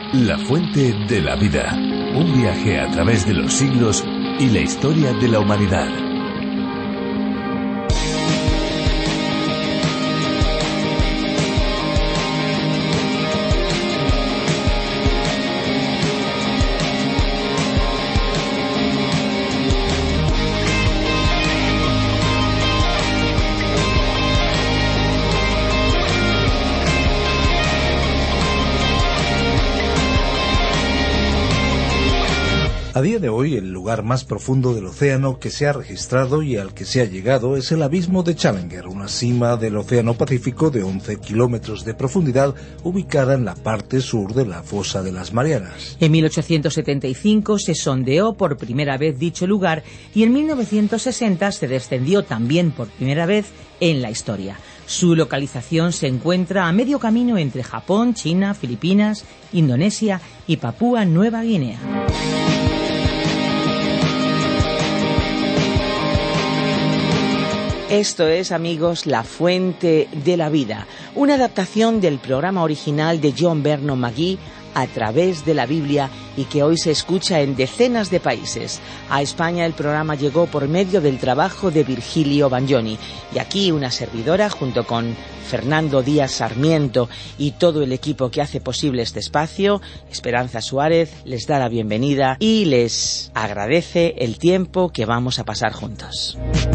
La fuente de la vida. Un viaje a través de los siglos y la historia de la humanidad. A día de hoy, el lugar más profundo del océano que se ha registrado y al que se ha llegado es el abismo de Challenger, una cima del océano Pacífico de 11 kilómetros de profundidad, ubicada en la parte sur de la fosa de las Marianas. En 1875 se sondeó por primera vez dicho lugar y en 1960 se descendió también por primera vez en la historia. Su localización se encuentra a medio camino entre Japón, China, Filipinas, Indonesia y Papúa Nueva Guinea. Esto es, amigos, La Fuente de la Vida, una adaptación del programa original de John Vernon McGee a través de la Biblia y que hoy se escucha en decenas de países. A España el programa llegó por medio del trabajo de Virgilio Bagnoni y aquí una servidora junto con Fernando Díaz Sarmiento y todo el equipo que hace posible este espacio, Esperanza Suárez, les da la bienvenida y les agradece el tiempo que vamos a pasar juntos.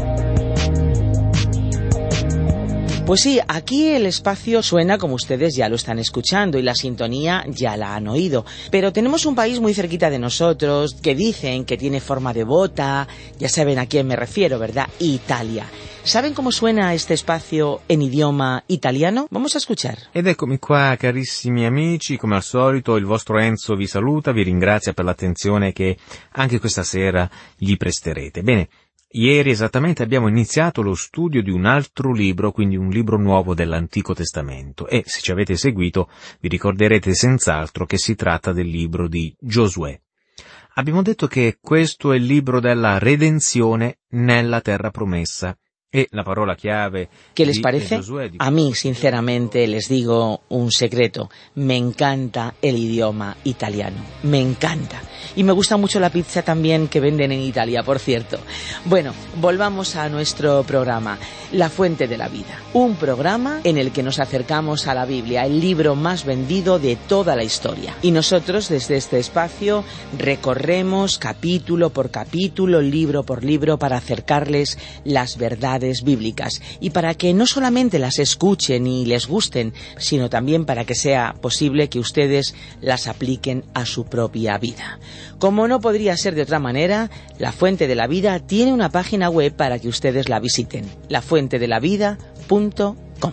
Pues sí, aquí el espacio suena como ustedes ya lo están escuchando y la sintonía ya la han oído. Pero tenemos un país muy cerquita de nosotros que dicen que tiene forma de bota, ya saben a quién me refiero, ¿verdad? Italia. ¿Saben cómo suena este espacio en idioma italiano? Vamos a escuchar. Ed eccomi qua, carissimi amici, come al solito il vostro Enzo vi saluta, vi ringrazia per l'attenzione che anche questa sera gli presterete. Bene. Ieri esattamente abbiamo iniziato lo studio di un altro libro, quindi un libro nuovo dell'Antico Testamento, e se ci avete seguito vi ricorderete senz'altro che si tratta del libro di Giosuè. Abbiamo detto che questo è il libro della redenzione nella terra promessa. E la parola chiave. ¿Qué les parece? A mí, sinceramente, les digo un secreto. Me encanta el idioma italiano. Me encanta. Y me gusta mucho la pizza también que venden en Italia, por cierto. Bueno, volvamos a nuestro programa, La Fuente de la Vida. Un programa en el que nos acercamos a la Biblia, el libro más vendido de toda la historia. Y nosotros, desde este espacio, recorremos capítulo por capítulo, libro por libro, para acercarles las verdades bíblicas y para que no solamente las escuchen y les gusten, sino también para que sea posible que ustedes las apliquen a su propia vida. Como no podría ser de otra manera, La Fuente de la Vida tiene una página web para que ustedes la visiten, lafuentedelavida.com.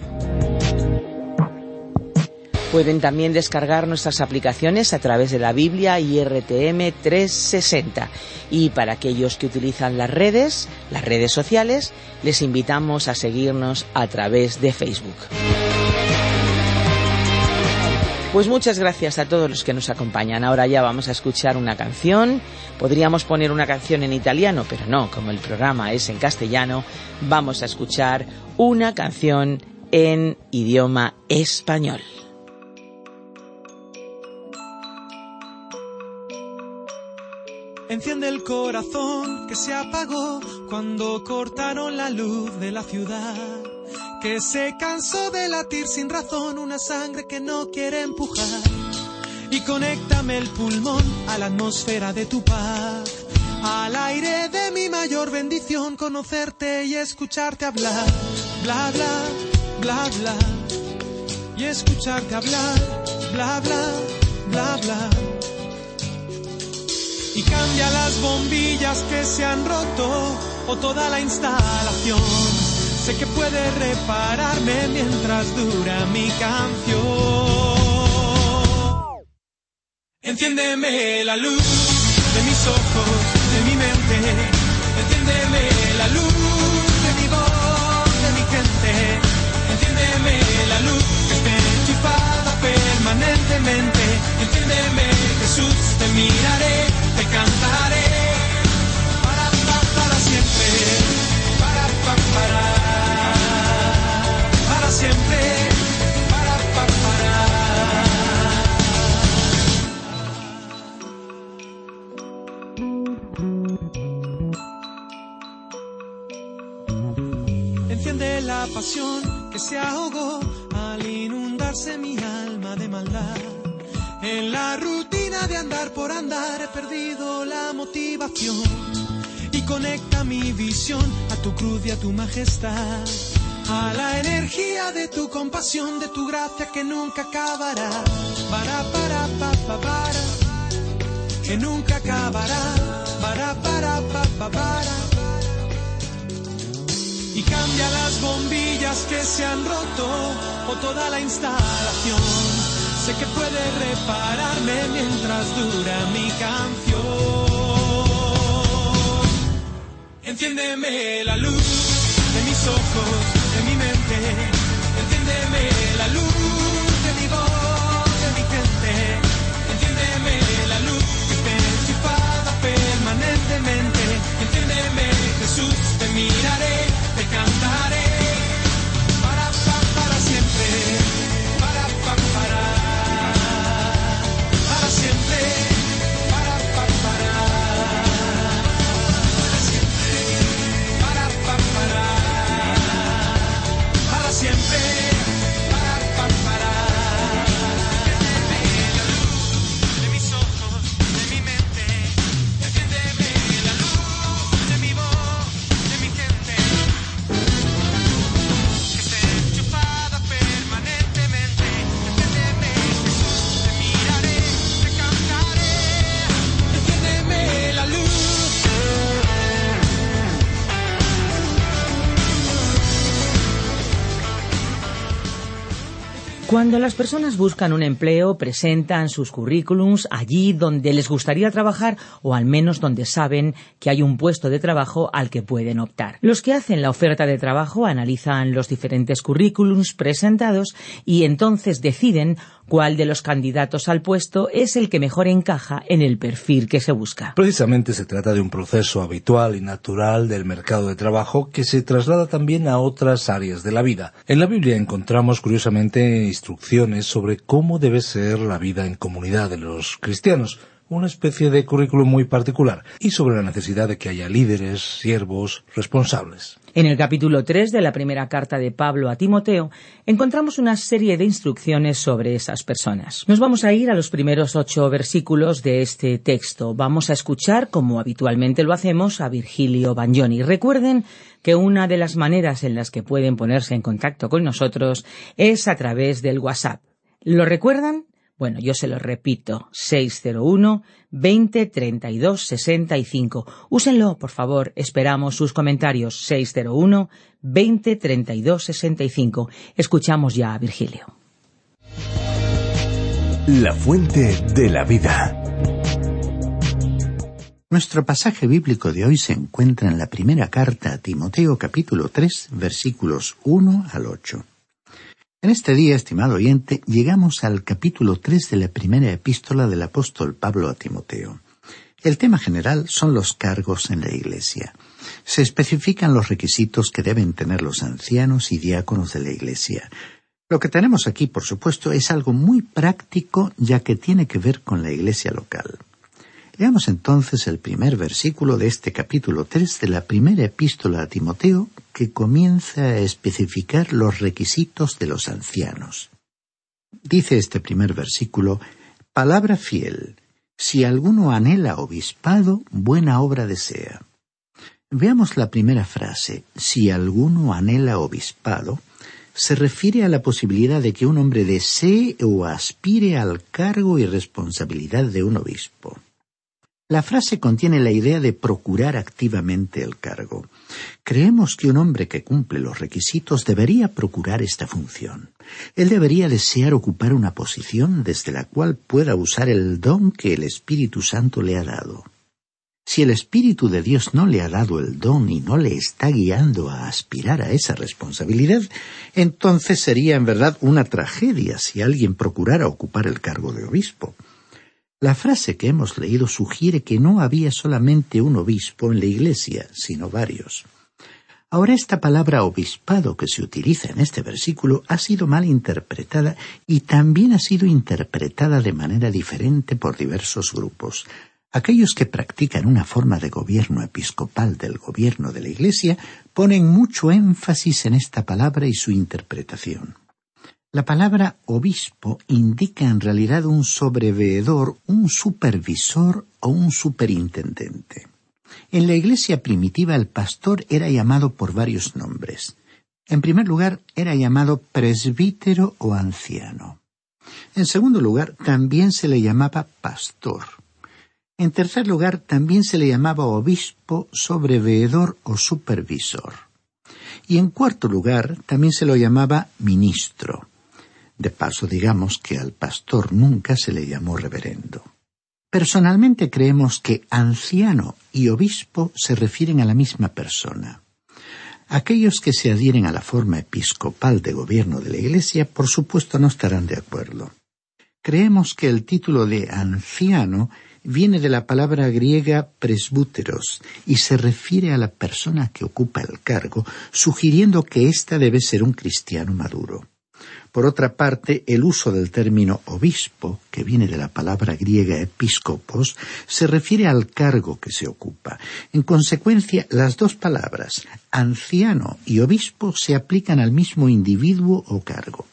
Pueden también descargar nuestras aplicaciones a través de la Biblia y RTM 360. Y para aquellos que utilizan las redes sociales, les invitamos a seguirnos a través de Facebook. Pues muchas gracias a todos los que nos acompañan. Ahora ya vamos a escuchar una canción. Podríamos poner una canción en italiano, pero no, como el programa es en castellano, vamos a escuchar una canción en idioma español. Enciende el corazón que se apagó cuando cortaron la luz de la ciudad, que se cansó de latir sin razón, una sangre que no quiere empujar. Y conéctame el pulmón a la atmósfera de tu paz, al aire de mi mayor bendición, conocerte y escucharte hablar, bla bla, bla bla, y escucharte hablar, bla bla, bla bla. Y cambia las bombillas que se han roto o toda la instalación. Sé que puedes repararme mientras dura mi canción. Enciéndeme la luz de mis ojos, de mi mente. Enciéndeme la luz de mi voz, de mi gente. Enciéndeme la luz que esté enchufada permanentemente. Enciéndeme, Jesús, te miraré, te cantaré para siempre, para siempre, para pasión que se ahogó al inundarse mi alma de maldad. En la rutina de andar por andar he perdido la motivación y conecta mi visión a tu cruz y a tu majestad, a la energía de tu compasión, de tu gracia que nunca acabará. Para, que nunca acabará. Para. Y cambia las bombillas que se han roto o toda la instalación. Sé que puede repararme mientras dura mi canción. Enciéndeme la luz de mis ojos, de mi mente. Enciéndeme la luz de mi voz, de mi gente. Enciéndeme la luz que esté enchufada permanentemente. Enciéndeme, Jesús, te miraré, te cantaré. Para siempre. Para siempre. Para siempre. Para siempre. Enciéndeme la luz de mis ojos, de mi mente. Enciéndeme la luz de mi voz, de mi gente. Que esté enchufada permanentemente. Enciéndeme, Jesús, te miraré, te cantaré. Enciéndeme la luz. Cuando las personas buscan un empleo, presentan sus currículums allí donde les gustaría trabajar o al menos donde saben que hay un puesto de trabajo al que pueden optar. Los que hacen la oferta de trabajo analizan los diferentes currículums presentados y entonces deciden cuál de los candidatos al puesto es el que mejor encaja en el perfil que se busca. Precisamente se trata de un proceso habitual y natural del mercado de trabajo que se traslada también a otras áreas de la vida. En la Biblia encontramos curiosamente instrucciones sobre cómo debe ser la vida en comunidad de los cristianos, una especie de currículum muy particular, y sobre la necesidad de que haya líderes, siervos, responsables. En el capítulo 3 de la primera carta de Pablo a Timoteo encontramos una serie de instrucciones sobre esas personas. Nos vamos a ir a los primeros 8 versículos de este texto. Vamos a escuchar, como habitualmente lo hacemos, a Virgilio Bagnoni. Recuerden que una de las maneras en las que pueden ponerse en contacto con nosotros es a través del WhatsApp. ¿Lo recuerdan? Bueno, yo se lo repito, 601 20 32 65. Úsenlo, por favor, esperamos sus comentarios, 601 20 32 65. Escuchamos ya a Virgilio. La fuente de la vida. Nuestro pasaje bíblico de hoy se encuentra en la primera carta a Timoteo, capítulo 3, versículos 1 al 8. En este día, estimado oyente, llegamos al capítulo 3 de la primera epístola del apóstol Pablo a Timoteo. El tema general son los cargos en la Iglesia. Se especifican los requisitos que deben tener los ancianos y diáconos de la Iglesia. Lo que tenemos aquí, por supuesto, es algo muy práctico, ya que tiene que ver con la Iglesia local. Leamos entonces el primer versículo de este capítulo 3 de la primera epístola a Timoteo, que comienza a especificar los requisitos de los ancianos. Dice este primer versículo: palabra fiel, si alguno anhela obispado, buena obra desea. Veamos la primera frase, si alguno anhela obispado, se refiere a la posibilidad de que un hombre desee o aspire al cargo y responsabilidad de un obispo. La frase contiene la idea de procurar activamente el cargo. Creemos que un hombre que cumple los requisitos debería procurar esta función. Él debería desear ocupar una posición desde la cual pueda usar el don que el Espíritu Santo le ha dado. Si el Espíritu de Dios no le ha dado el don y no le está guiando a aspirar a esa responsabilidad, entonces sería en verdad una tragedia si alguien procurara ocupar el cargo de obispo. La frase que hemos leído sugiere que no había solamente un obispo en la Iglesia, sino varios. Ahora, esta palabra obispado que se utiliza en este versículo ha sido mal interpretada y también ha sido interpretada de manera diferente por diversos grupos. Aquellos que practican una forma de gobierno episcopal del gobierno de la Iglesia ponen mucho énfasis en esta palabra y su interpretación. La palabra obispo indica en realidad un sobreveedor, un supervisor o un superintendente. En la Iglesia primitiva el pastor era llamado por varios nombres. En primer lugar, era llamado presbítero o anciano. En segundo lugar, también se le llamaba pastor. En tercer lugar, también se le llamaba obispo, sobreveedor o supervisor. Y en cuarto lugar, también se lo llamaba ministro. De paso, digamos que al pastor nunca se le llamó reverendo. Personalmente creemos que anciano y obispo se refieren a la misma persona. Aquellos que se adhieren a la forma episcopal de gobierno de la Iglesia, por supuesto, no estarán de acuerdo. Creemos que el título de anciano viene de la palabra griega presbúteros y se refiere a la persona que ocupa el cargo, sugiriendo que ésta debe ser un cristiano maduro. Por otra parte, el uso del término obispo, que viene de la palabra griega episkopos, se refiere al cargo que se ocupa. En consecuencia, las dos palabras, anciano y obispo, se aplican al mismo individuo o cargo.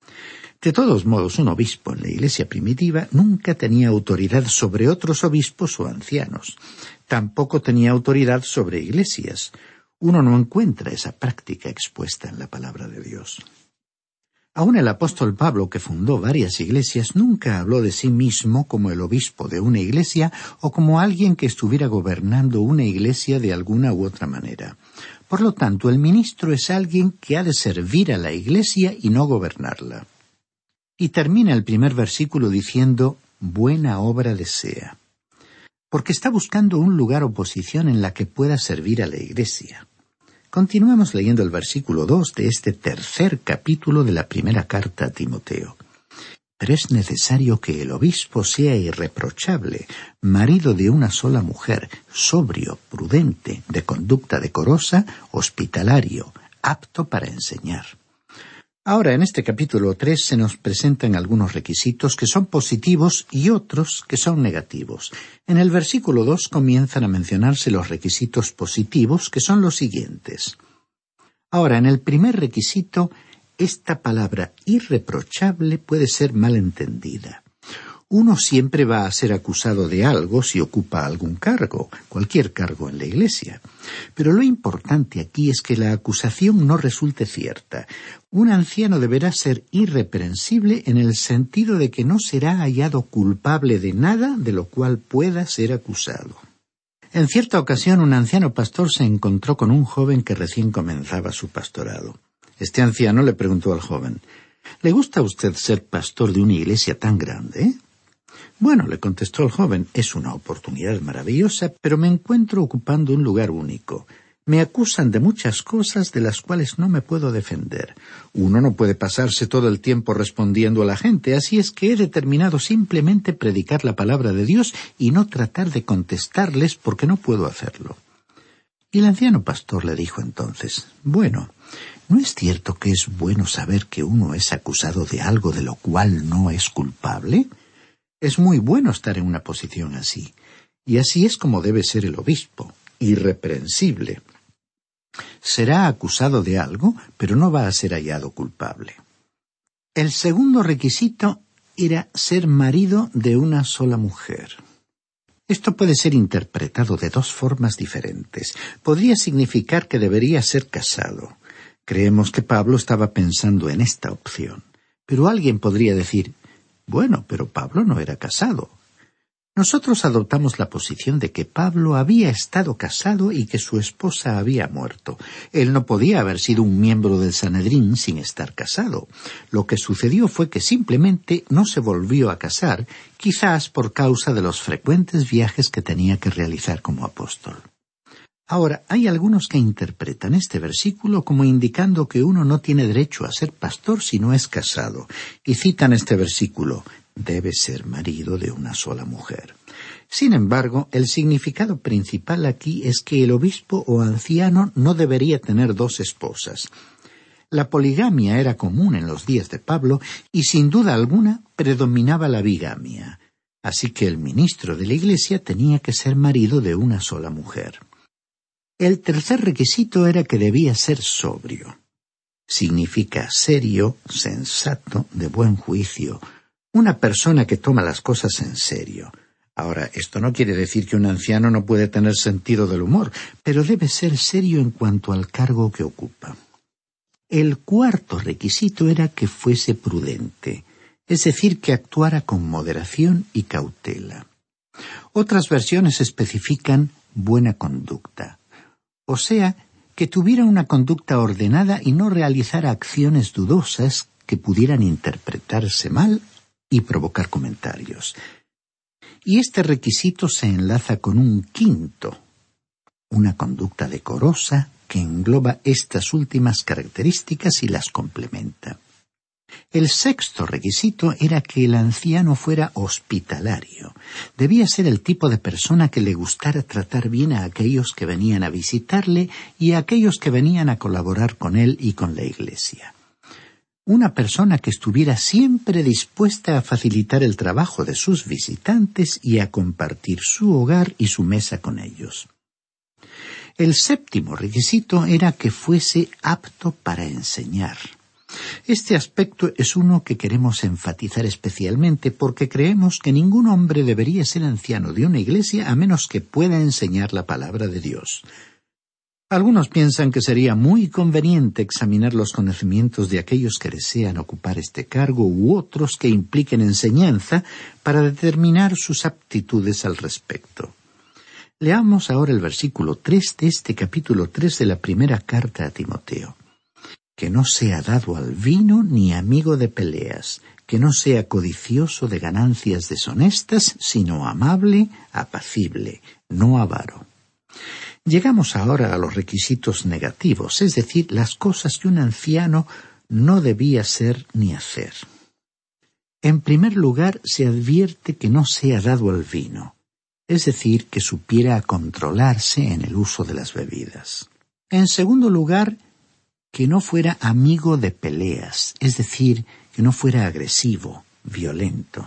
De todos modos, un obispo en la Iglesia primitiva nunca tenía autoridad sobre otros obispos o ancianos. Tampoco tenía autoridad sobre iglesias. Uno no encuentra esa práctica expuesta en la palabra de Dios. Aún el apóstol Pablo, que fundó varias iglesias, nunca habló de sí mismo como el obispo de una iglesia o como alguien que estuviera gobernando una iglesia de alguna u otra manera. Por lo tanto, el ministro es alguien que ha de servir a la iglesia y no gobernarla. Y termina el primer versículo diciendo, buena obra desea. Porque está buscando un lugar o posición en la que pueda servir a la iglesia. Continuamos leyendo el versículo 2 de este tercer capítulo de la primera carta a Timoteo. Pero es necesario que el obispo sea irreprochable, marido de una sola mujer, sobrio, prudente, de conducta decorosa, hospitalario, apto para enseñar. Ahora, en este capítulo 3 se nos presentan algunos requisitos que son positivos y otros que son negativos. En el versículo 2 comienzan a mencionarse los requisitos positivos, que son los siguientes. Ahora, en el primer requisito, esta palabra irreprochable puede ser mal entendida. Uno siempre va a ser acusado de algo si ocupa algún cargo, cualquier cargo en la Iglesia. Pero lo importante aquí es que la acusación no resulte cierta. Un anciano deberá ser irreprensible en el sentido de que no será hallado culpable de nada de lo cual pueda ser acusado. En cierta ocasión, un anciano pastor se encontró con un joven que recién comenzaba su pastorado. Este anciano le preguntó al joven, ¿le gusta a usted ser pastor de una iglesia tan grande? Bueno, le contestó el joven, es una oportunidad maravillosa, pero me encuentro ocupando un lugar único. Me acusan de muchas cosas de las cuales no me puedo defender. Uno no puede pasarse todo el tiempo respondiendo a la gente, así es que he determinado simplemente predicar la palabra de Dios y no tratar de contestarles porque no puedo hacerlo. Y el anciano pastor le dijo entonces, bueno, ¿no es cierto que es bueno saber que uno es acusado de algo de lo cual no es culpable? Es muy bueno estar en una posición así, y así es como debe ser el obispo, irreprensible. Será acusado de algo, pero no va a ser hallado culpable. El segundo requisito era ser marido de una sola mujer. Esto puede ser interpretado de dos formas diferentes. Podría significar que debería ser casado. Creemos que Pablo estaba pensando en esta opción. Pero alguien podría decir, bueno, pero Pablo no era casado. Nosotros adoptamos la posición de que Pablo había estado casado y que su esposa había muerto. Él no podía haber sido un miembro del Sanedrín sin estar casado. Lo que sucedió fue que simplemente no se volvió a casar, quizás por causa de los frecuentes viajes que tenía que realizar como apóstol. Ahora, hay algunos que interpretan este versículo como indicando que uno no tiene derecho a ser pastor si no es casado, y citan este versículo, debe ser marido de una sola mujer. Sin embargo, el significado principal aquí es que el obispo o anciano no debería tener dos esposas. La poligamia era común en los días de Pablo y sin duda alguna predominaba la bigamia. Así que el ministro de la iglesia tenía que ser marido de una sola mujer. El tercer requisito era que debía ser sobrio. Significa serio, sensato, de buen juicio, una persona que toma las cosas en serio. Ahora, esto no quiere decir que un anciano no puede tener sentido del humor, pero debe ser serio en cuanto al cargo que ocupa. El cuarto requisito era que fuese prudente, es decir, que actuara con moderación y cautela. Otras versiones especifican buena conducta, o sea, que tuviera una conducta ordenada y no realizara acciones dudosas que pudieran interpretarse mal y provocar comentarios. Y este requisito se enlaza con un quinto, una conducta decorosa que engloba estas últimas características y las complementa. El sexto requisito era que el anciano fuera hospitalario. Debía ser el tipo de persona que le gustara tratar bien a aquellos que venían a visitarle y a aquellos que venían a colaborar con él y con la iglesia. Una persona que estuviera siempre dispuesta a facilitar el trabajo de sus visitantes y a compartir su hogar y su mesa con ellos. El séptimo requisito era que fuese apto para enseñar. Este aspecto es uno que queremos enfatizar especialmente porque creemos que ningún hombre debería ser anciano de una iglesia a menos que pueda enseñar la palabra de Dios. Algunos piensan que sería muy conveniente examinar los conocimientos de aquellos que desean ocupar este cargo u otros que impliquen enseñanza para determinar sus aptitudes al respecto. Leamos ahora el versículo 3 de este capítulo 3 de la primera carta a Timoteo. Que no sea dado al vino ni amigo de peleas, que no sea codicioso de ganancias deshonestas, sino amable, apacible, no avaro. Llegamos ahora a los requisitos negativos, es decir, las cosas que un anciano no debía ser ni hacer. En primer lugar, se advierte que no sea dado al vino, es decir, que supiera controlarse en el uso de las bebidas. En segundo lugar, que no fuera amigo de peleas, es decir, que no fuera agresivo, violento.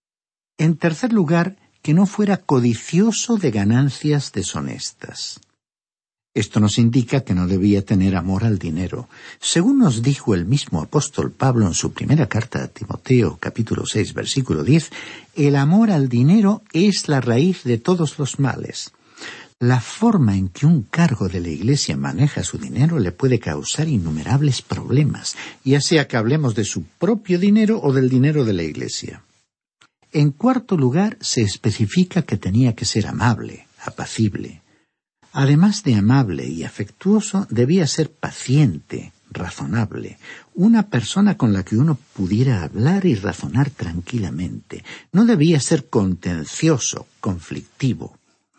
En tercer lugar, que no fuera codicioso de ganancias deshonestas. Esto nos indica que no debía tener amor al dinero. Según nos dijo el mismo apóstol Pablo en su primera carta a Timoteo, capítulo 6, versículo 10, el amor al dinero es la raíz de todos los males. La forma en que un cargo de la Iglesia maneja su dinero le puede causar innumerables problemas, ya sea que hablemos de su propio dinero o del dinero de la Iglesia. En cuarto lugar, se especifica que tenía que ser amable, apacible. Además de amable y afectuoso, debía ser paciente, razonable, una persona con la que uno pudiera hablar y razonar tranquilamente. No debía ser contencioso, conflictivo.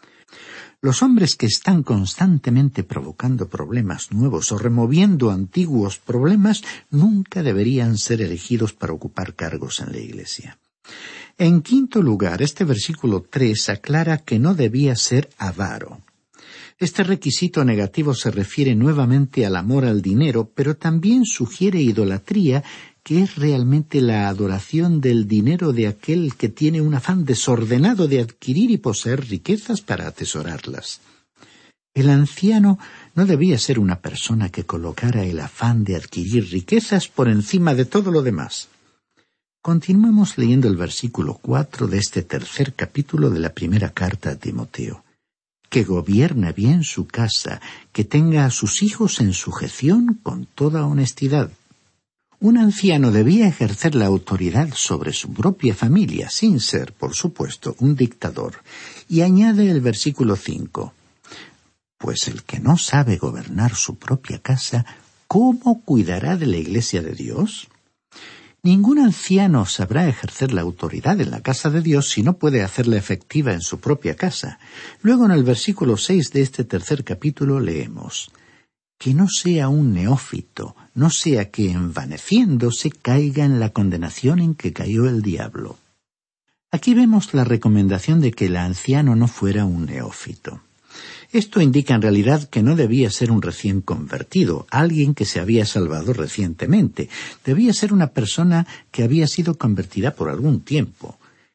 Los hombres que están constantemente provocando problemas nuevos o removiendo antiguos problemas nunca deberían ser elegidos para ocupar cargos en la Iglesia. En quinto lugar, este versículo 3 aclara que no debía ser avaro. Este requisito negativo se refiere nuevamente al amor al dinero, pero también sugiere idolatría, que es realmente la adoración del dinero de aquel que tiene un afán desordenado de adquirir y poseer riquezas para atesorarlas. El anciano no debía ser una persona que colocara el afán de adquirir riquezas por encima de todo lo demás. Continuamos leyendo el versículo 4 de este tercer capítulo de la primera carta a Timoteo. Que gobierne bien su casa, que tenga a sus hijos en sujeción con toda honestidad. Un anciano debía ejercer la autoridad sobre su propia familia, sin ser, por supuesto, un dictador. Y añade el versículo 5. Pues el que no sabe gobernar su propia casa, ¿cómo cuidará de la Iglesia de Dios? Ningún anciano sabrá ejercer la autoridad en la casa de Dios si no puede hacerla efectiva en su propia casa. Luego en el versículo 6 de este tercer capítulo leemos: que no sea un neófito, no sea que envaneciéndose caiga en la condenación en que cayó el diablo. Aquí vemos la recomendación de que el anciano no fuera un neófito. Esto indica en realidad que no debía ser un recién convertido, alguien que se había salvado recientemente. Debía ser una persona que había sido convertida por algún tiempo.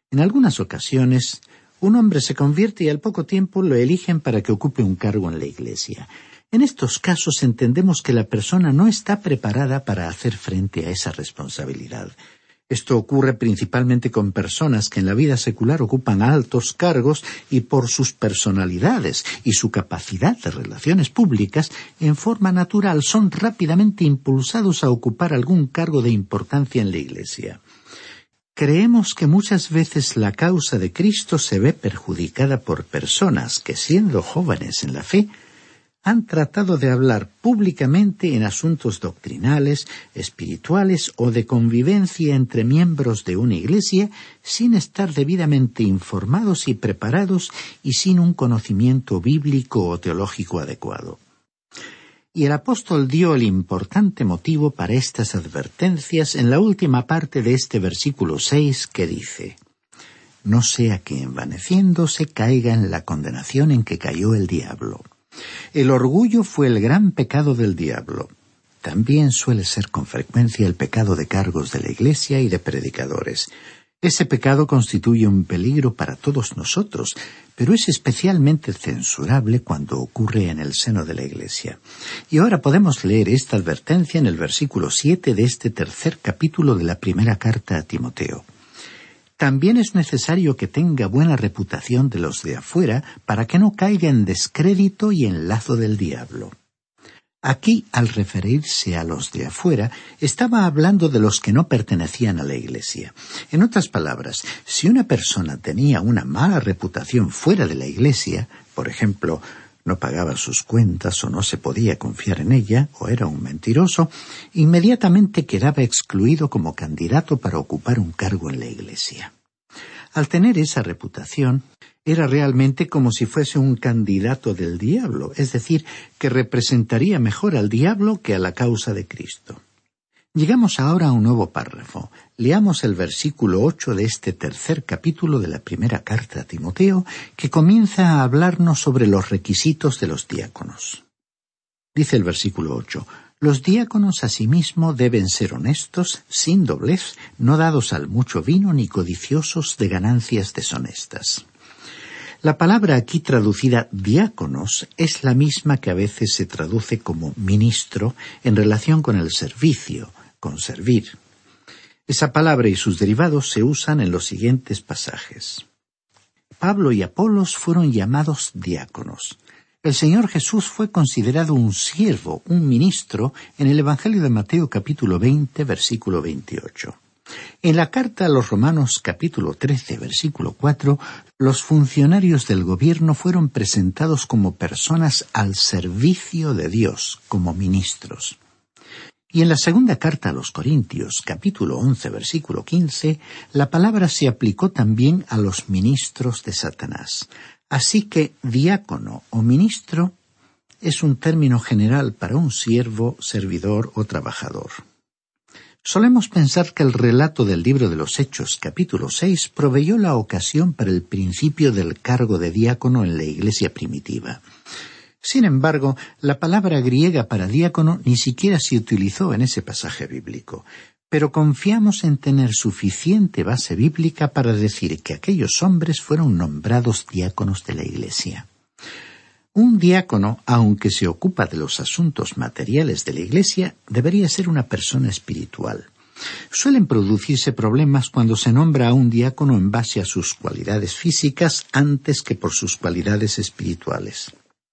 En algunas ocasiones, un hombre se convierte y al poco tiempo lo eligen para que ocupe un cargo en la iglesia. En estos casos entendemos que la persona no está preparada para hacer frente a esa responsabilidad. Esto ocurre principalmente con personas que en la vida secular ocupan altos cargos y por sus personalidades y su capacidad de relaciones públicas, en forma natural son rápidamente impulsados a ocupar algún cargo de importancia en la iglesia. Creemos que muchas veces la causa de Cristo se ve perjudicada por personas que, siendo jóvenes en la fe, han tratado de hablar públicamente en asuntos doctrinales, espirituales o de convivencia entre miembros de una iglesia sin estar debidamente informados y preparados y sin un conocimiento bíblico o teológico adecuado. Y el apóstol dio el importante motivo para estas advertencias en la última parte de este versículo 6 que dice: «No sea que envaneciéndose caiga en la condenación en que cayó el diablo». El orgullo fue el gran pecado del diablo. También suele ser con frecuencia el pecado de cargos de la iglesia y de predicadores. Ese pecado constituye un peligro para todos nosotros, pero es especialmente censurable cuando ocurre en el seno de la iglesia. Y ahora podemos leer esta advertencia en el versículo 7 de este tercer capítulo de la primera carta a Timoteo. También es necesario que tenga buena reputación de los de afuera para que no caiga en descrédito y en lazo del diablo. Aquí, al referirse a los de afuera, estaba hablando de los que no pertenecían a la iglesia. En otras palabras, si una persona tenía una mala reputación fuera de la iglesia, por ejemplo, no pagaba sus cuentas o no se podía confiar en ella, o era un mentiroso, inmediatamente quedaba excluido como candidato para ocupar un cargo en la iglesia. Al tener esa reputación, era realmente como si fuese un candidato del diablo, es decir, que representaría mejor al diablo que a la causa de Cristo. Llegamos ahora a un nuevo párrafo. Leamos el versículo 8 de este tercer capítulo de la primera carta a Timoteo, que comienza a hablarnos sobre los requisitos de los diáconos. Dice el versículo 8: «Los diáconos asimismo deben ser honestos, sin doblez, no dados al mucho vino ni codiciosos de ganancias deshonestas». La palabra aquí traducida diáconos es la misma que a veces se traduce como ministro en relación con el servicio, con servir. Esa palabra y sus derivados se usan en los siguientes pasajes. Pablo y Apolos fueron llamados diáconos. El Señor Jesús fue considerado un siervo, un ministro, en el Evangelio de Mateo capítulo 20, versículo 28. En la carta a los Romanos capítulo 13, versículo 4, los funcionarios del gobierno fueron presentados como personas al servicio de Dios, como ministros. Y en la segunda carta a los Corintios, capítulo 11, versículo 15, la palabra se aplicó también a los ministros de Satanás. Así que diácono o ministro es un término general para un siervo, servidor o trabajador. Solemos pensar que el relato del libro de los Hechos, capítulo 6, proveyó la ocasión para el principio del cargo de diácono en la iglesia primitiva. Sin embargo, la palabra griega para diácono ni siquiera se utilizó en ese pasaje bíblico, pero confiamos en tener suficiente base bíblica para decir que aquellos hombres fueron nombrados diáconos de la iglesia. Un diácono, aunque se ocupa de los asuntos materiales de la iglesia, debería ser una persona espiritual. Suelen producirse problemas cuando se nombra a un diácono en base a sus cualidades físicas antes que por sus cualidades espirituales.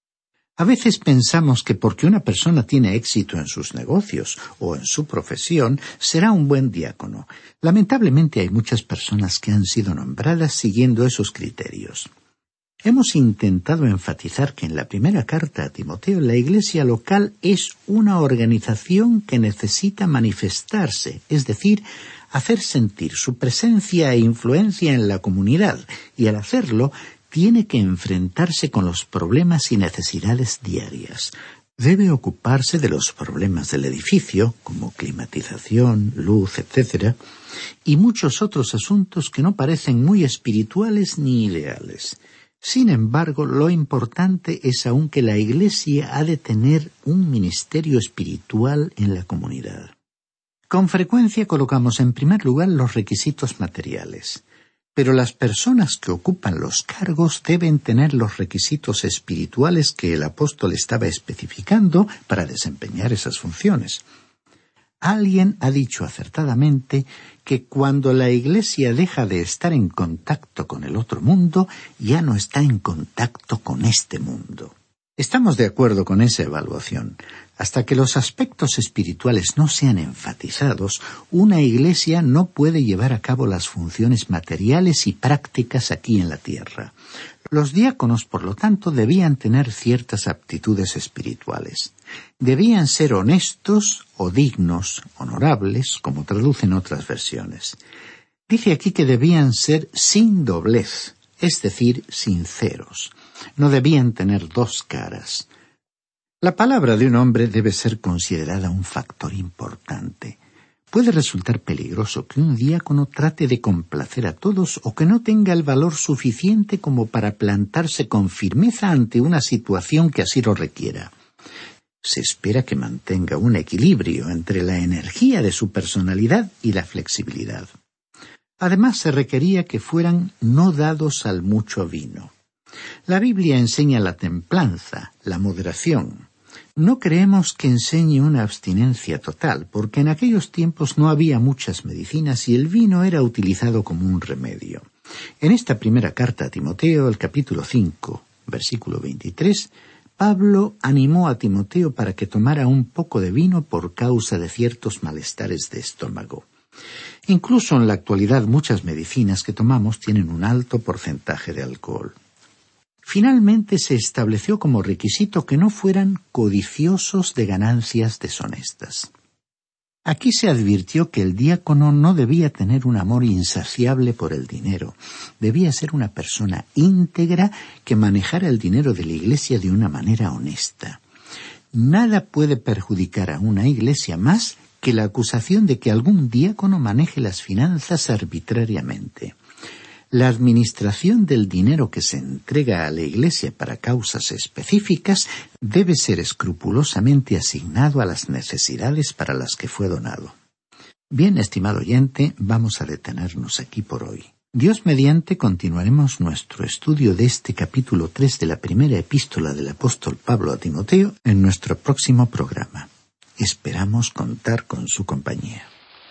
A veces pensamos que porque una persona tiene éxito en sus negocios o en su profesión, será un buen diácono. Lamentablemente hay muchas personas que han sido nombradas siguiendo esos criterios. Hemos intentado enfatizar que en la primera carta a Timoteo la iglesia local es una organización que necesita manifestarse, es decir, hacer sentir su presencia e influencia en la comunidad, y al hacerlo tiene que enfrentarse con los problemas y necesidades diarias. Debe ocuparse de los problemas del edificio, como climatización, luz, etc., y muchos otros asuntos que no parecen muy espirituales ni ideales. Sin embargo, lo importante es aún que la Iglesia ha de tener un ministerio espiritual en la comunidad. Con frecuencia colocamos en primer lugar los requisitos materiales. pero las personas que ocupan los cargos deben tener los requisitos espirituales que el apóstol estaba especificando para desempeñar esas funciones. Alguien ha dicho acertadamente que cuando la Iglesia deja de estar en contacto con el otro mundo, ya no está en contacto con este mundo. Estamos de acuerdo con esa evaluación. Hasta que los aspectos espirituales no sean enfatizados, una iglesia no puede llevar a cabo las funciones materiales y prácticas aquí en la tierra. Los diáconos, por lo tanto, debían tener ciertas aptitudes espirituales. Debían ser honestos o dignos, honorables, como traducen otras versiones. Dice aquí que debían ser sin doblez, es decir, sinceros. No debían tener dos caras. La palabra de un hombre debe ser considerada un factor importante. Puede resultar peligroso que un diácono trate de complacer a todos o que no tenga el valor suficiente como para plantarse con firmeza ante una situación que así lo requiera. Se espera que mantenga un equilibrio entre la energía de su personalidad y la flexibilidad. Además, se requería que fueran no dados al mucho vino. La Biblia enseña la templanza, la moderación. No creemos que enseñe una abstinencia total, porque en aquellos tiempos no había muchas medicinas y el vino era utilizado como un remedio. En esta primera carta a Timoteo, el capítulo 5, versículo 23, Pablo animó a Timoteo para que tomara un poco de vino por causa de ciertos malestares de estómago. Incluso en la actualidad muchas medicinas que tomamos tienen un alto porcentaje de alcohol. Finalmente se estableció como requisito que no fueran codiciosos de ganancias deshonestas. Aquí se advirtió que el diácono no debía tener un amor insaciable por el dinero. Debía ser una persona íntegra que manejara el dinero de la iglesia de una manera honesta. Nada puede perjudicar a una iglesia más que la acusación de que algún diácono maneje las finanzas arbitrariamente. La administración del dinero que se entrega a la Iglesia para causas específicas debe ser escrupulosamente asignado a las necesidades para las que fue donado. Bien, estimado oyente, vamos a detenernos aquí por hoy. Dios mediante continuaremos nuestro estudio de este capítulo 3 de la primera epístola del apóstol Pablo a Timoteo en nuestro próximo programa. Esperamos contar con su compañía.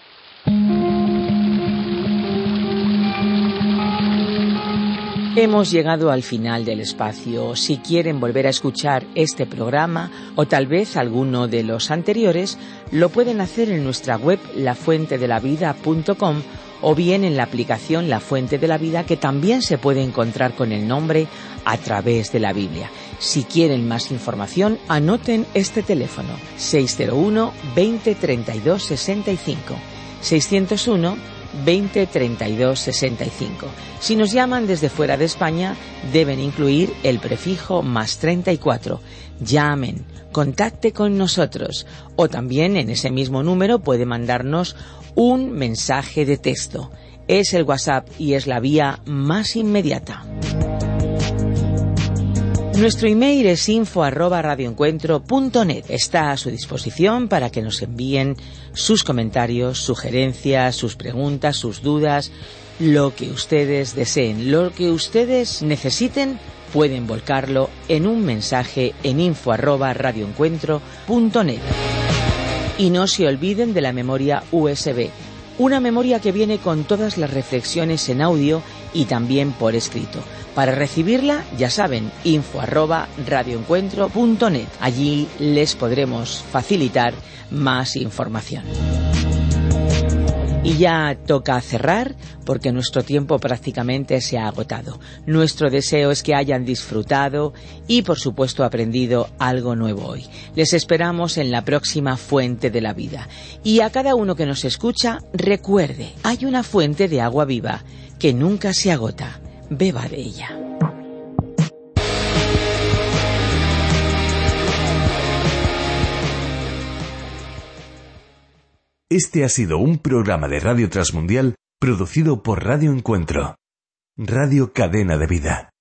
Hemos llegado al final del espacio. Si quieren volver a escuchar este programa o tal vez alguno de los anteriores, lo pueden hacer en nuestra web lafuentedelavida.com o bien en la aplicación La Fuente de la Vida, que también se puede encontrar con el nombre A Través de la Biblia. Si quieren más información, anoten este teléfono: 601 20 32 65, 601 20 32 65. Si nos llaman desde fuera de España, deben incluir el prefijo +34. Llamen, contacte con nosotros, o también en ese mismo número puede mandarnos un mensaje de texto. Es el WhatsApp y es la vía más inmediata. Nuestro email es info@radioencuentro.net. Está a su disposición para que nos envíen sus comentarios, sugerencias, sus preguntas, sus dudas, lo que ustedes deseen, lo que ustedes necesiten, pueden volcarlo en un mensaje en info@radioencuentro.net. Y no se olviden de la memoria USB, una memoria que viene con todas las reflexiones en audio y también por escrito. Para recibirla, ya saben, info@radioencuentro.net. Allí les podremos facilitar más información. Y ya toca cerrar porque nuestro tiempo prácticamente se ha agotado. Nuestro deseo es que hayan disfrutado y, por supuesto, aprendido algo nuevo hoy. Les esperamos en la próxima Fuente de la Vida. Y a cada uno que nos escucha, recuerde, hay una fuente de agua viva que nunca se agota. Beba de ella. Este ha sido un programa de Radio Transmundial producido por Radio Encuentro, Radio Cadena de Vida.